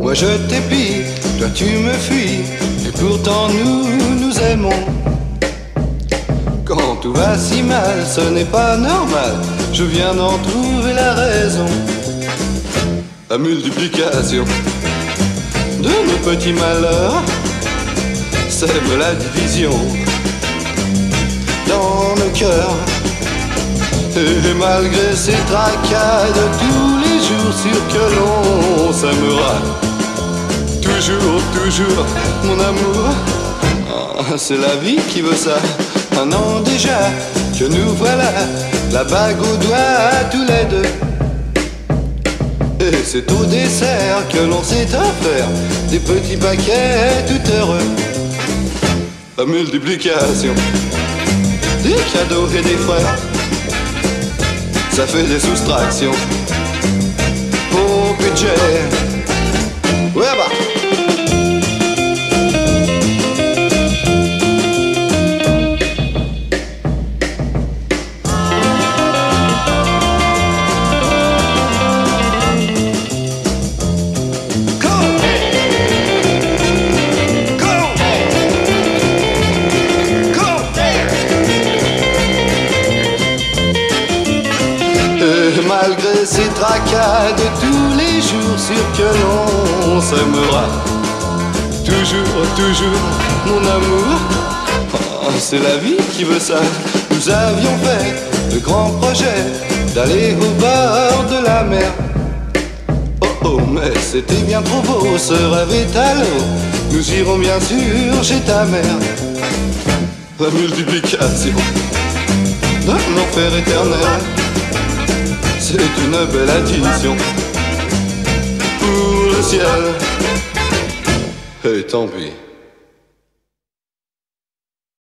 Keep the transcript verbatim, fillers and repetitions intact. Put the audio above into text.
Moi je t'épie, toi tu me fuis, et pourtant nous nous aimons. Quand tout va si mal, ce n'est pas normal, je viens d'en trouver la raison. La multiplication de nos petits malheurs sème la division dans nos cœurs. Et malgré ces tracas de tous les jours, sûr que l'on s'aimera toujours, toujours, mon amour. Ah, c'est la vie qui veut ça. Un an déjà que nous voilà, la bague au doigt tous les deux. Et c'est au dessert que l'on s'est offert des petits paquets tout heureux. La multiplication des cadeaux et des frères, ça fait des soustractions au budget. Ouais bah. Malgré ces tracas de tous les jours, sûr que l'on s'aimera toujours, toujours, mon amour. Oh, c'est la vie qui veut ça. Nous avions fait le grand projet d'aller au bord de la mer. Oh oh, mais c'était bien trop beau, ce rêve est à l'eau. Nous irons bien sûr chez ta mère. La multiplication d'un enfer éternel, c'est une belle addition pour le ciel. Et tant pis.